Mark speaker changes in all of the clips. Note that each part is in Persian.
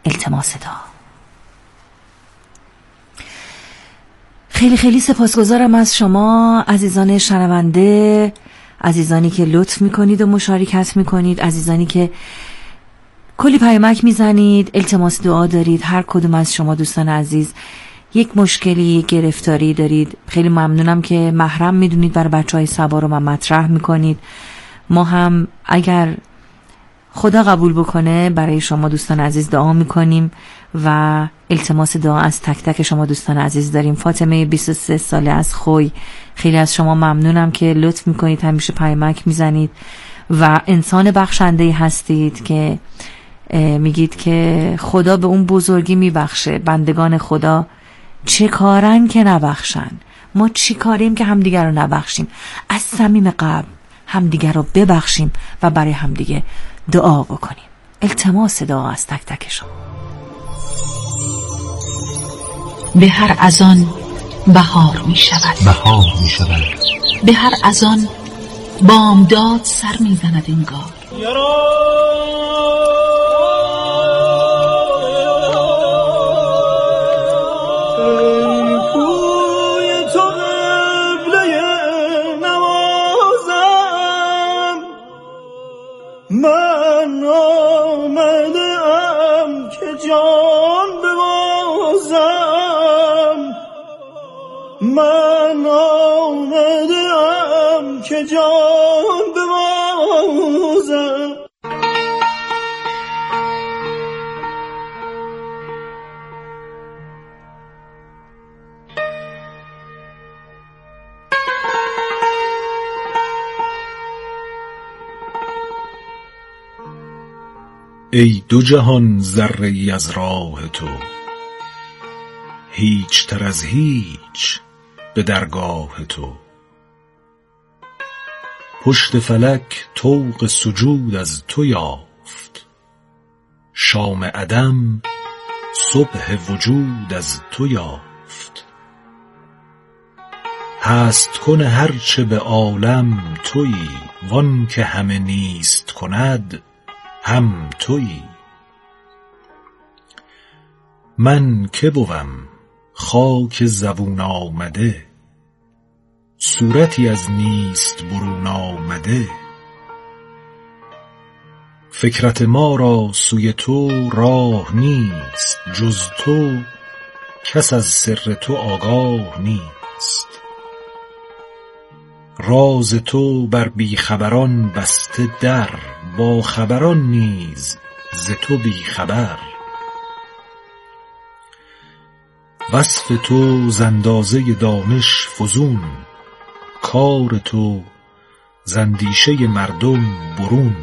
Speaker 1: التماس دعا. خیلی خیلی سپاسگزارم از شما عزیزان شنونده، عزیزانی که لطف میکنید و مشارکت میکنید، عزیزانی که کلی پیامک میزنید، التماس دعا دارید. هر کدوم از شما دوستان عزیز یک مشکلی، گرفتاری دارید. خیلی ممنونم که محرم میدونید برای بچهای سبا رو من مطرح میکنید. ما هم اگر خدا قبول بکنه برای شما دوستان عزیز دعا میکنیم و التماس دعا از تک تک شما دوستان عزیز داریم. فاطمه 23 ساله از خوی، خیلی از شما ممنونم که لطف میکنید، همیشه پیامک میزنید و انسان بخشنده‌ای هستید که میگید که خدا به اون بزرگی میبخشه. بندگان خدا چه کارن که نبخشن؟ ما چی کاریم که همدیگر رو نبخشیم؟ از صمیم قلب همدیگر رو ببخشیم و برای همدیگه دعا بکنیم. التماس دعا از تک تک شما.
Speaker 2: به هر اذان بهار می شود، به هر اذان بامداد سر می زند انگار.
Speaker 3: من آمدم که جان ببازم، من آمدم که جان ببازم.
Speaker 4: ای دو جهان ذره‌ای از راه تو، هیچ تر از هیچ به درگاه تو. پشت فلک طوق سجود از تو یافت، شام عدم صبح وجود از تو یافت. هست کن هرچه به عالم تویی، وان که همه نیست کند هم تویی. من که بوم خاک زبون آمده، صورتی از نیست برون آمده. فکرت ما را سوی تو راه نیست، جز تو کس از سر تو آگاه نیست. راز تو بر بیخبران بسته در، با خبران نیز ز تو بیخبر. وصف تو ز اندازه دانش فزون، کار تو ز اندیشه مردم برون.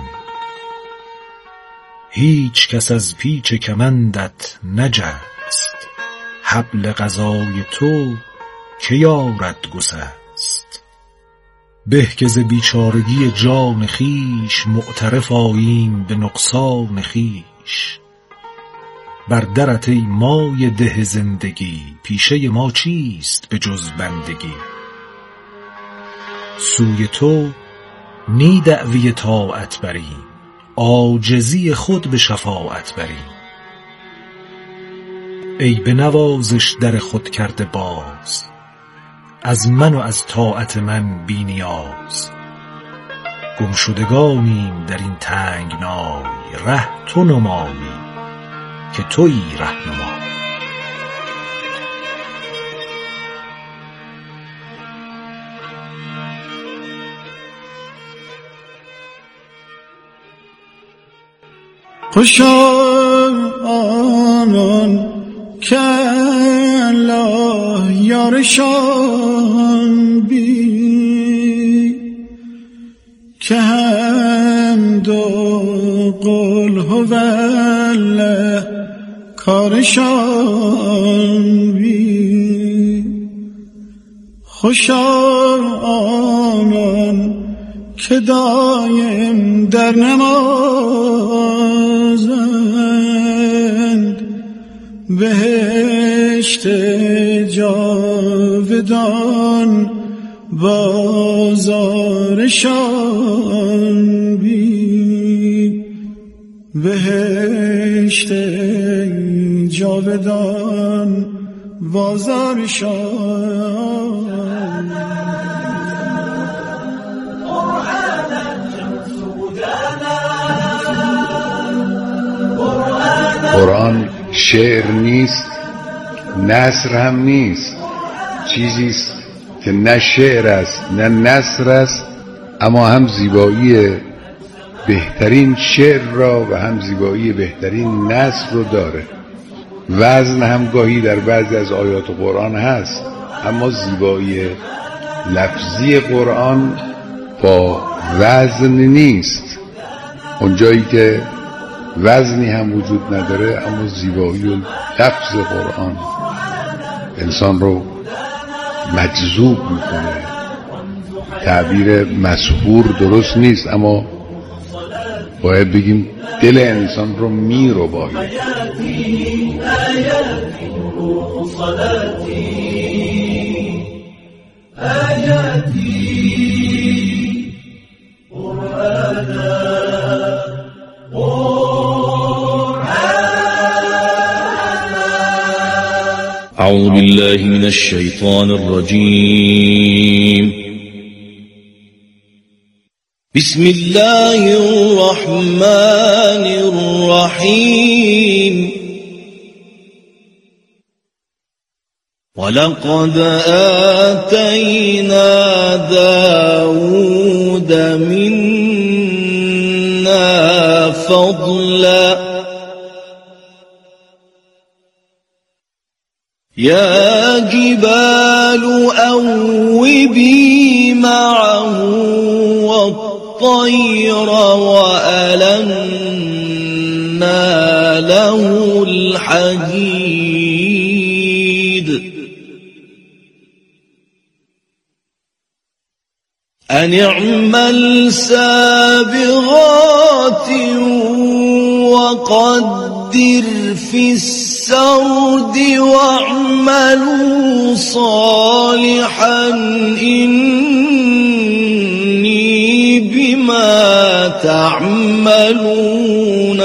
Speaker 4: هیچ کس از پیچ کمندت نجست، حبل قضای تو که یارد گسست. به که ز بیچارگی جان خویش، معترف آییم به نقصان خویش. بر درت ای مای ده زندگی، پیشه ما چیست به جز بندگی. سوی تو نی دعوی طاعت بریم، عاجزی خود به شفاعت بریم. ای به نوازش در خود کرده باز، از من و از طاعت من بی نیاز. گمشدگانیم در این تنگنای، ره تو نمایی که تویی رهنما.
Speaker 3: خوشا آنان که الله یارشان بی، که هم دو قل هو الله کارشان بی. خوشا آنان که دایم در نمازند، بهشت جاودان بازارشان بی. بهشت جاودان بازار شد.
Speaker 5: قرآن شعر نیست، نثر هم نیست، چیزیست که نه شعر است نه نثر است، اما هم زیبایی بهترین شعر را و هم زیبایی بهترین نثر رو داره. وزن هم گاهی در بعضی از آیات قرآن هست، اما زیبایی لفظی قرآن با وزن نیست. اونجایی که وزنی هم وجود نداره اما زیبایی و لفظ قرآن انسان رو مجذوب میکنه. تعبیر مسحور درست نیست، اما باید بگیم دل انسان رو میرباید.
Speaker 6: أعوذ بالله من الشيطان الرجيم. بسم الله الرحمن الرحيم. ولقد آتينا داود منا فضلا يا جبال أوبي معه والطير وألنا له الحديد أن اعمل سابغات وقدر في السرد واعملوا صالحا إني بما تعملون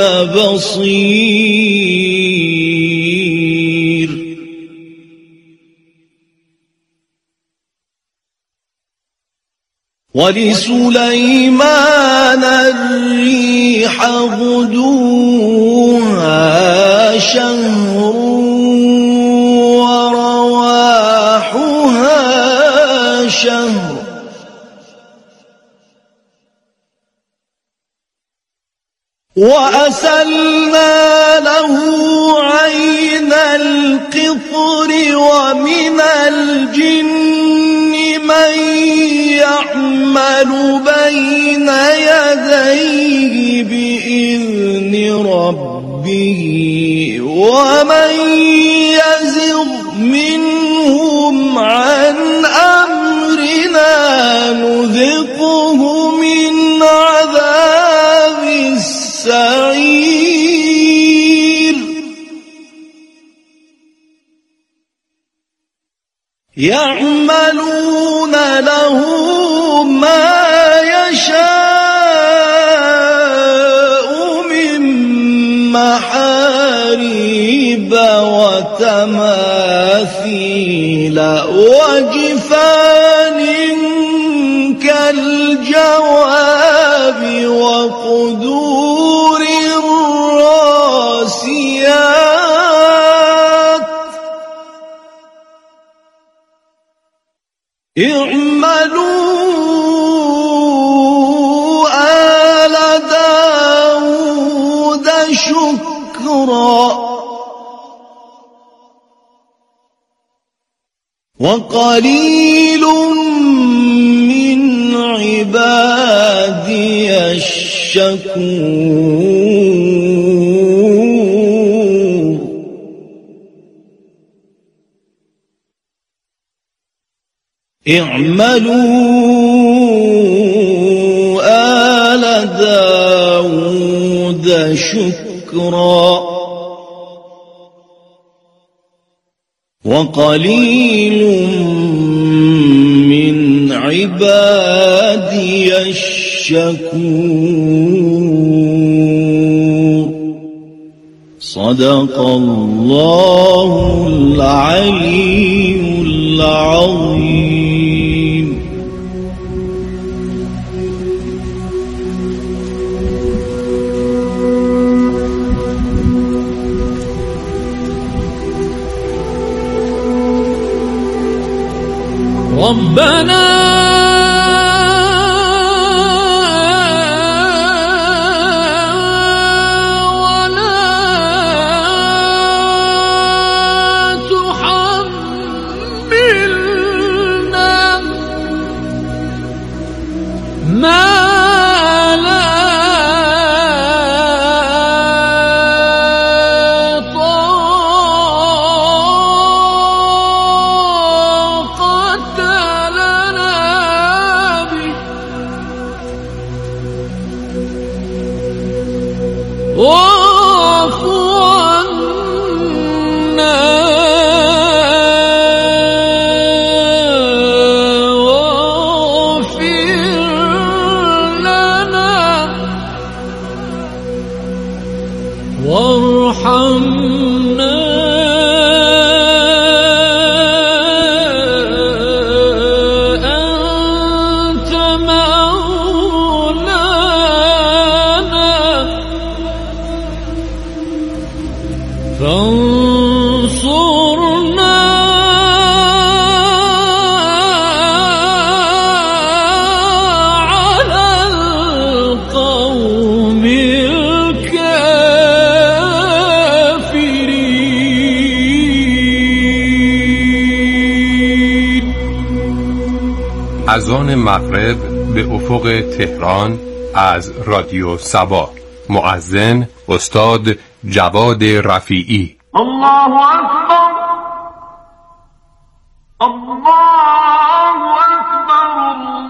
Speaker 6: بصير. ولسليمان الريح غدوها شهر ورواحها شهر وأسلنا له عين القطر ومن الجن من يعمل بين يديه بإذن ربه ومن يزغ منهم عن أمرنا نذقه من عذاب السعير. يعملون له ما يشاء من محاريب وتماثيل وجفان كالجواب وقدور الراسيات. اعملوا آل داود شكرا وقليل من عبادي الشكور. اعملوا آل داود شكرا وقليل من عبادي الشكور. صدق الله العلي العظيم. ربنا
Speaker 7: از آن مغرب به افق تهران از رادیو سبا، مؤذن استاد جواد رفیعی.
Speaker 8: الله اکبر، الله اکبر،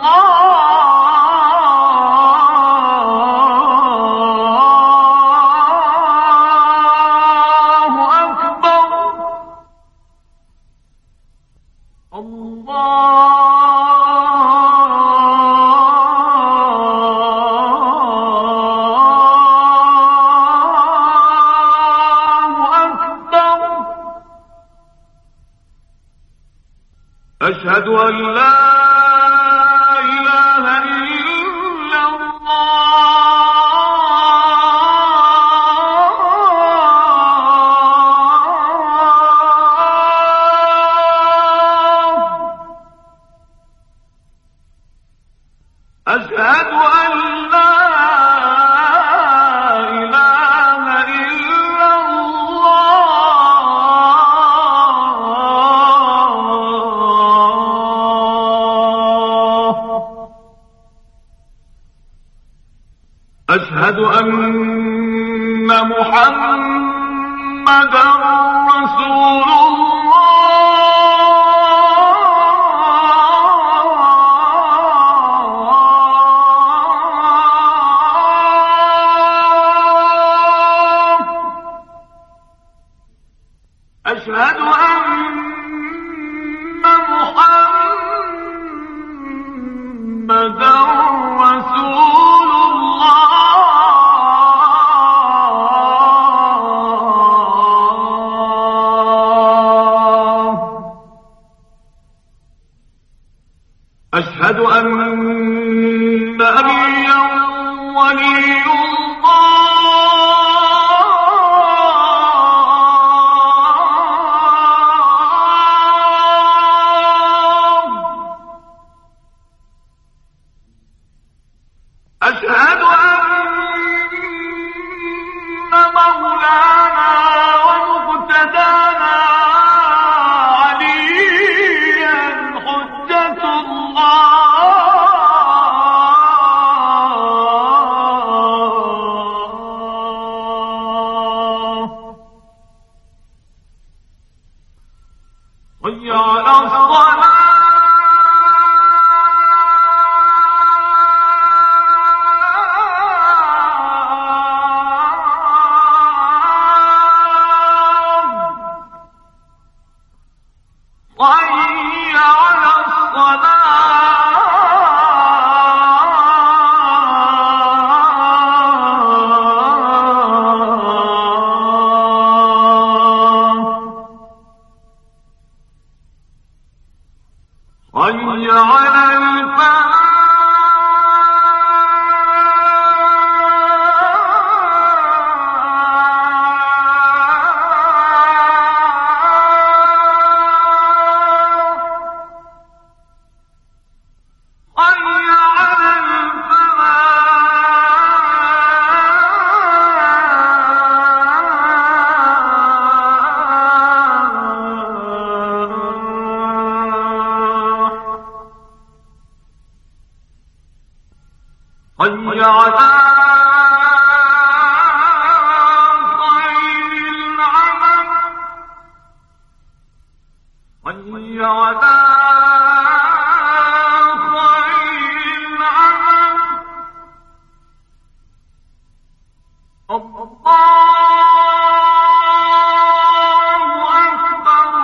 Speaker 8: الله اکبر، الله أشهد أن لا إله إلا الله، أشهد أن لا إله إلا أشهد أن محمدًا رسول الله، أشهد أن محمدًا رسول أشهد أن نبيا ولي الله، أشهد أن مولانا ومقتدانا عليا حجة الله حي على الفلاح حي على خير العمل حي على خير العمل الله أكبر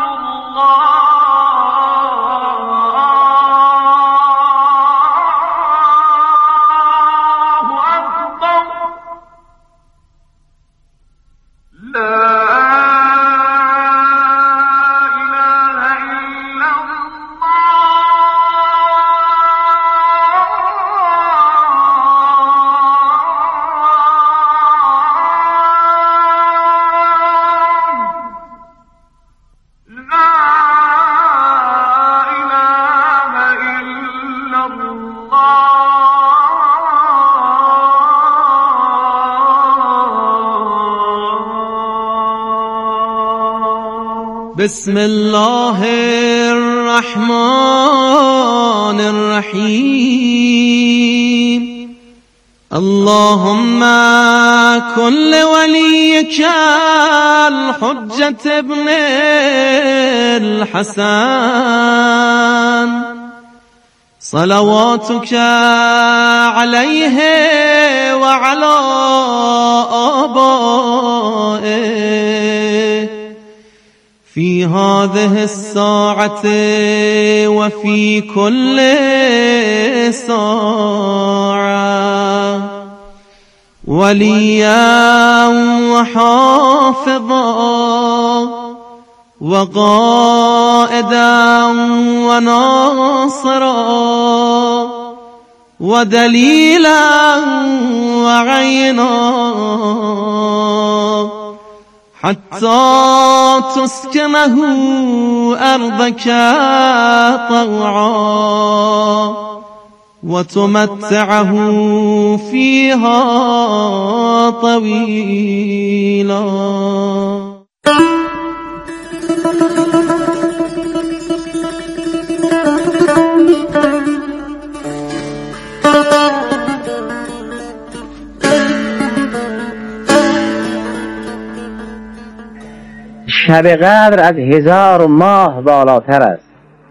Speaker 6: بسم الله الرحمن الرحيم اللهم كن لوليك الحجة ابن الحسن صلواتك عليه وعلى آبائه في هذه الساعة وفي كل ساعة وليا وحافظا وقائدا وناصرا ودليلا وعينا حتى تسكنه أرضك طوعا وتمتعه فيها طويلا.
Speaker 9: شب قدر از 1000 ماه بالاتر است.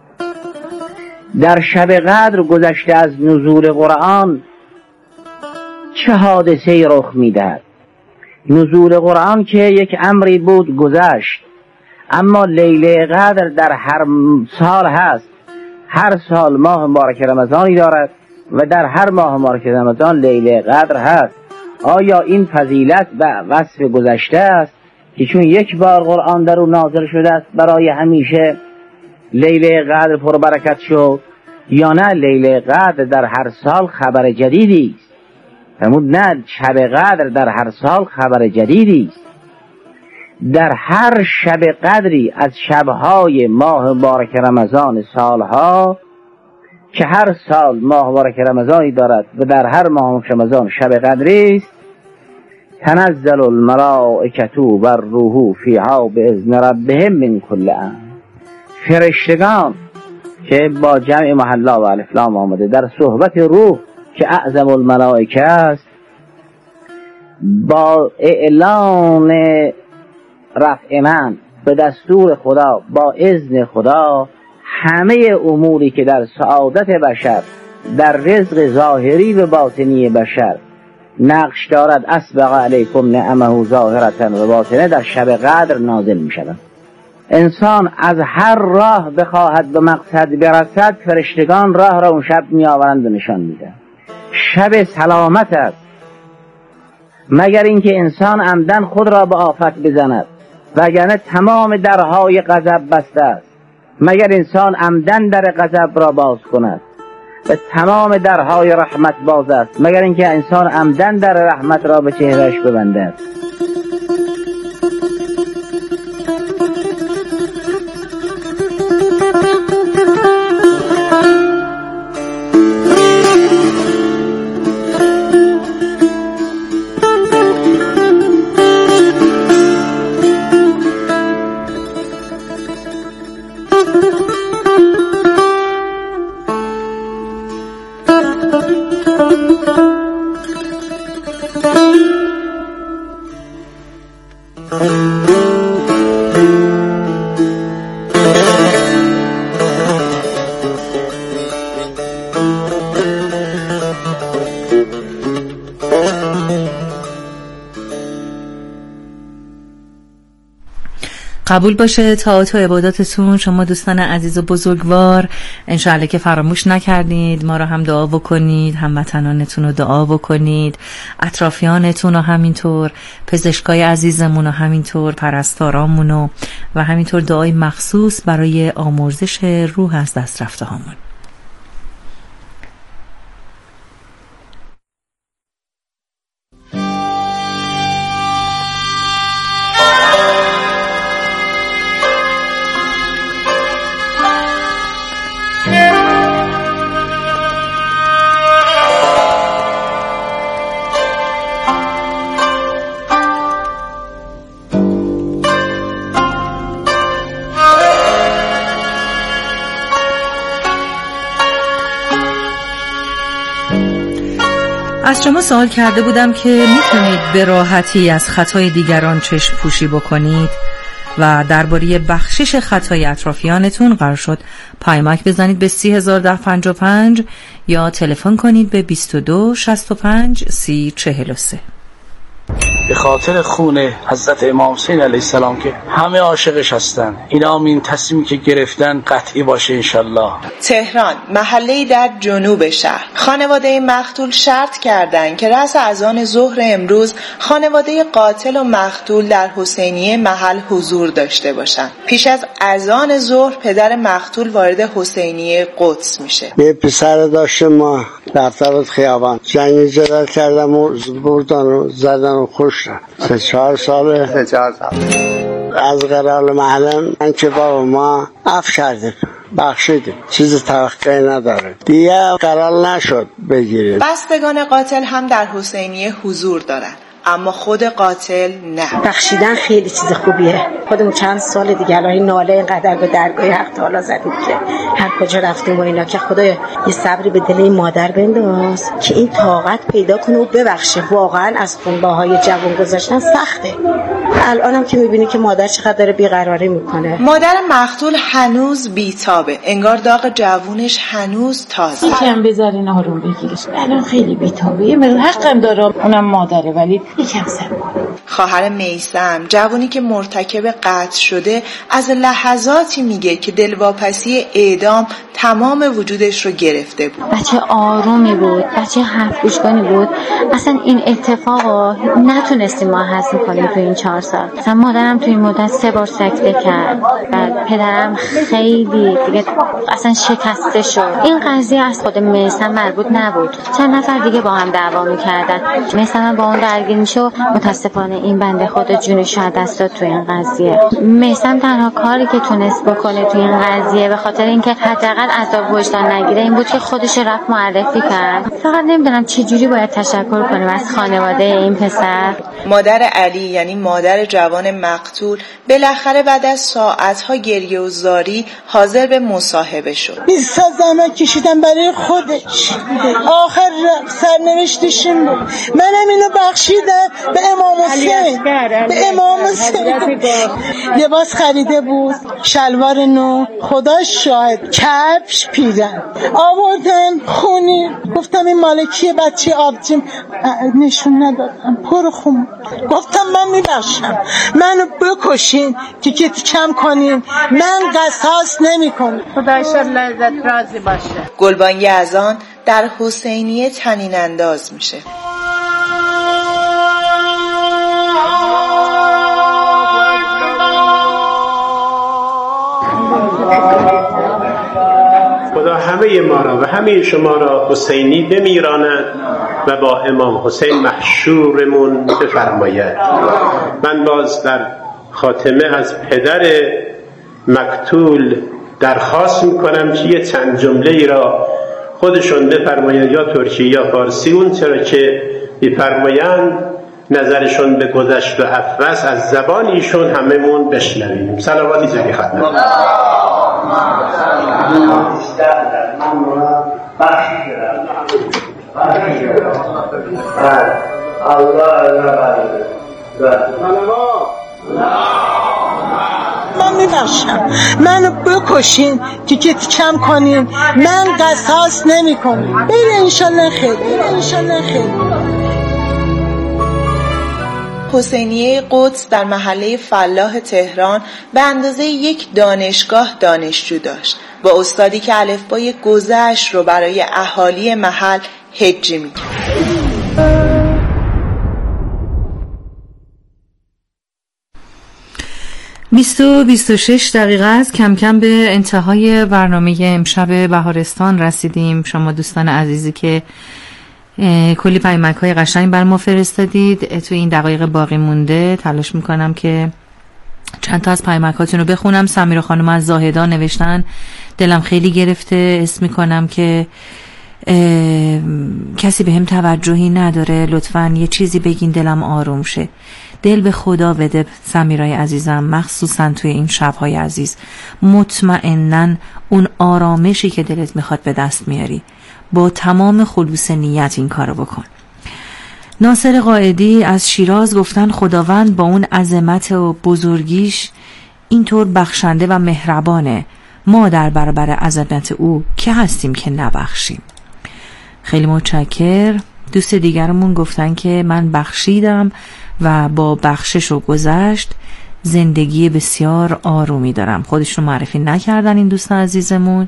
Speaker 9: در شب قدر گذشته از نزول قرآن چه حادثه‌ای رخ می‌دهد؟ نزول قرآن که یک امری بود گذشت، اما لیله قدر در هر سال هست. هر سال ماه مبارک رمضانی دارد و در هر ماه مبارک رمضان لیله قدر هست. آیا این فضیلت و وصف گذشته است که چون یک بار قرآن در او نازل شده است برای همیشه لیله قدر پربرکت شد، یا نه لیله قدر در هر سال خبر جدیدی است؟ فرمود نه، شب قدر در هر سال خبر جدیدی است. در هر شب قدری از شبهای ماه مبارک رمضان سالها که هر سال ماه مبارک رمضانی دارد و در هر ماه رمضان شب قدری است، تنزل الملائکة والروح فیها باذن ربهم من کل امر. فرشتگان که با جمع محلا و الف لام آمده در صحبت روح که اعظم الملائکه است، با اعلان رفع من به دستور خدا با اذن خدا همه اموری که در سعادت بشر، در رزق ظاهری و باطنی بشر نقش دارد، اسبغ علیکم نعمه ظاهرة و باطنه، در شب قدر نازل می شود. انسان از هر راه بخواهد به مقصد برسد، فرشتگان راه را اون شب می آورند و نشان می دهند. شب سلامت است، مگر اینکه انسان عمدن خود را به آفت بزند، وگرنه تمام درهای غضب بسته است. مگر انسان عمدن در غضب را باز کند و تمام درهای رحمت باز است مگر اینکه انسان عمدن در رحمت را به چهرهش ببندد.
Speaker 1: قبول باشه طاعات و عباداتتون شما دوستان عزیز و بزرگوار، انشاءالله که فراموش نکردید ما رو هم دعا بکنید، هموطنانتون رو دعا بکنید، اطرافیانتون رو همینطور، پزشکای عزیزمون رو همینطور، پرستارامون رو و همینطور دعای مخصوص برای آمرزش روح از دست رفته هامون. از شما سوال کرده بودم که میتونید به راحتی از خطای دیگران چشم پوشی بکنید و درباره بخشش خطای اطرافیانتون قرار شد پیامک بزنید به 301055 یا تلفن کنید به 22 65 30 43.
Speaker 10: به خاطر خون حضرت امام حسین علیه السلام که همه عاشقش هستن، اینا هم این تصمیمی که گرفتن قطعی باشه انشالله.
Speaker 11: تهران، محله‌ای در جنوب شهر، خانواده مقتول شرط کردند که رأس اذان ظهر امروز خانواده قاتل و مقتول در حسینیه محل حضور داشته باشند. پیش از اذان ظهر پدر مقتول وارد حسینیه قدس میشه.
Speaker 12: یه پسر داشته ما دفتر خیابان جنگ جدل کردم و بردن و زدن و خوشن 3-4 ساله از قرار محلم من که بابا ما عفو کردیم بخشیدیم چیز توقعی نداره دیگه قرار نشد بگیریم.
Speaker 11: بستگان قاتل هم در حسینیه حضور دارن اما خود قاتل نه.
Speaker 13: بخشیدن خیلی چیز خوبیه. خودمون چند سال دیگه الان ناله اینقدر به درگاه حق تعالی زدیم که هر کجا رفتیم و اینا که خدا یه صبری به دل این مادر بنداز که این طاقت پیدا کنه و ببخشه. واقعا از خونباهای جوان گذاشتن سخته. الانم که میبینی که مادر چقدر داره بیقراری میکنه.
Speaker 11: مادر مقتول هنوز بیتابه، انگار داغ جوونش هنوز تازه.
Speaker 13: یکم بذارین آروم بگیرش. الان خیلی بیتابه. من حقم داره اونم مادره ولی یکم صبر.
Speaker 11: خواهر میثم جوونی که مرتکب قتل شده از لحظاتی میگه که دلواپسی اعدام تمام وجودش رو گرفته بود.
Speaker 14: بچه آرومی بود، بچه حرف گوشکنی بود. اصلا این اتفاقو نتونستیم ما حس کنیم تو این 4 سال. مثلا مادرم تو این مدت 3 بار سکته کرد. بعد پدرم خیلی دیگه اصلا شکسته شد. این قضیه از خود میثم مربوط نبود. چند نفر دیگه با هم دعوا می‌کردن. میثم با اون درگیر میشه و متاسفانه این بنده خدا جونش رو از دست داد تو این قضیه. میثم تنها کاری که تونست بکنه تو این قضیه به خاطر اینکه حداقل عذاب وجدان نگیره این بود که خودش رفت معرفی کرد. فقط نمیدونم چه جوری باید تشکر کنیم از خانواده این پسر.
Speaker 11: مادر علی یعنی مادر جوان مقتول بالاخره بعد از ساعت‌ها گریه و زاری حاضر به مصاحبه شد.
Speaker 15: 20 سال زحمت کشیدم برای خودش، آخر سرنوشتش این بود. منم اینو بخشیدم به امام حسین، به امام حسین. لباس خریده بود، شلوار نو، خدا شاهد، کفش پیرن آوردن خونی. گفتم این مالکیه بچه آبجیم، نشون ندادم پر خون. گفتم من میبخشم، منو بکشین که کم کنین، من قصاص نمی کنم.
Speaker 13: خدا ایشالله ازت راضی باشه.
Speaker 11: گلبانگ اذان در حسینیه طنین انداز میشه.
Speaker 16: همه ما را و همه شما را حسینی بمیراند و با امام حسین محشورمون بفرماید. من باز در خاتمه از پدر مقتول درخواست میکنم که یه چند جمله ای را خودشون بفرماید، یا ترکی یا فارسی، اون چرا که بفرمایند نظرشون به گذشت و افرس از زبان ایشون هممون بشنویم. صلواتی جاری خدمت
Speaker 15: من میبخشم، منو بکشین که کم کنین، من قصاص نمی کنم. بله انشالله خیر، انشالله خیر.
Speaker 11: حسینیه قدس در محله فلاح تهران به اندازه یک دانشگاه دانشجو داشت، با استادی که الفبای گذشت رو برای اهالی محل هجی می‌کرد.
Speaker 1: 26 دقیقه است. کم کم به انتهای برنامه امشب بهارستان رسیدیم. شما دوستان عزیزی که کلی پیامک‌های قشنگ بر ما فرستادید، تو این دقایق باقی مونده تلاش میکنم که چند تا از پیامک‌هاتون رو بخونم. سمیرا خانم از زاهدان نوشتن دلم خیلی گرفته، اسم میکنم که کسی به هم توجهی نداره، لطفاً یه چیزی بگین دلم آروم شه. دل به خدا بده سمیرای عزیزم، مخصوصا توی این شب‌های عزیز. مطمئناً اون آرامشی که دلت میخواد به دست میاری، با تمام خلوص نیت این کارو بکن. ناصر قائدی از شیراز گفتن خداوند با اون عظمت و بزرگیش اینطور بخشنده و مهربانه، ما در برابر عظمت او که هستیم که نبخشیم. خیلی متشکر. دوست دیگرمون گفتن که من بخشیدم و با بخشش و گذشت زندگی بسیار آرومی دارم. خودشون معرفی نکردن این دوست عزیزمون.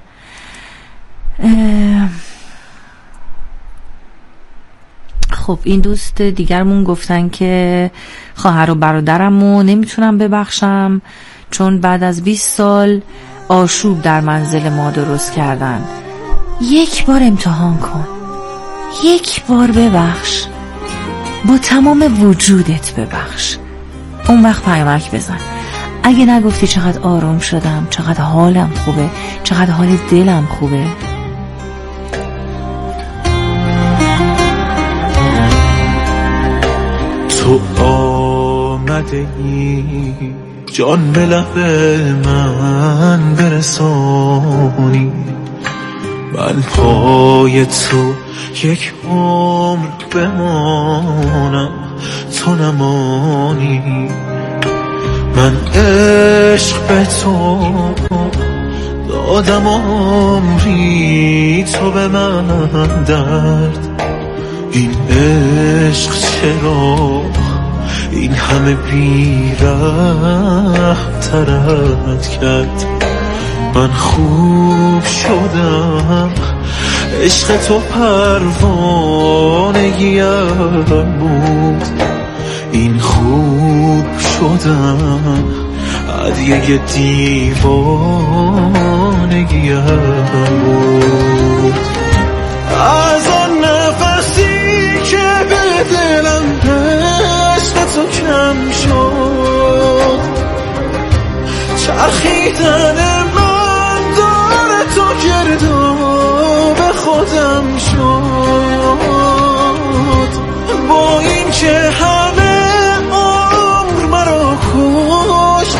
Speaker 1: خب این دوست دیگرمون گفتن که خواهر و برادرمو نمیتونم ببخشم چون بعد از 20 سال آشوب در منزل ما درست کردن. یک بار امتحان کن، یک بار ببخش، با تمام وجودت ببخش، اون وقت پیامک بزن. اگه نگفتی چقدر آروم شدم، چقدر حالم خوبه، چقدر حال دلم خوبه.
Speaker 17: تو آمده ای جان به لب من برسانی، من پای تو یک عمر بمانم تو نمانی. من عشق به تو دادم عمری، تو به من درد. این عشق چرا این همه بی‌رحم ترت کرد؟ من خوب شدم، عشق تو پروانگیم بود. این خوب شدم هدیه دیوانگیم بود. از آن نفسی که به دلم عشق تو کم شد، چرخیدن من دور تو گردو به خودم شد. با این که همه عمر مرا کشت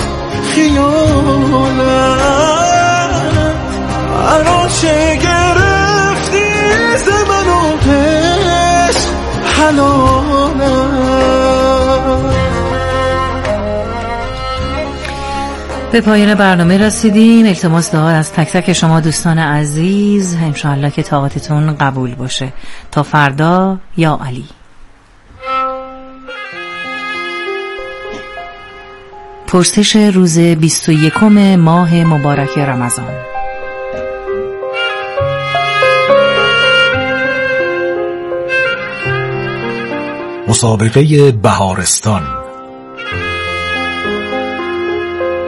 Speaker 17: خیالت، الان چه گرفتی ز من و عشق حلالت.
Speaker 1: به پایان برنامه رسیدیم. التماس دعا از تک تک شما دوستان عزیز، انشاءالله که طاقتتون قبول باشه. تا فردا، یا علی. پرسش روز 21 ماه مبارک رمضان.
Speaker 4: مسابقه بهارستان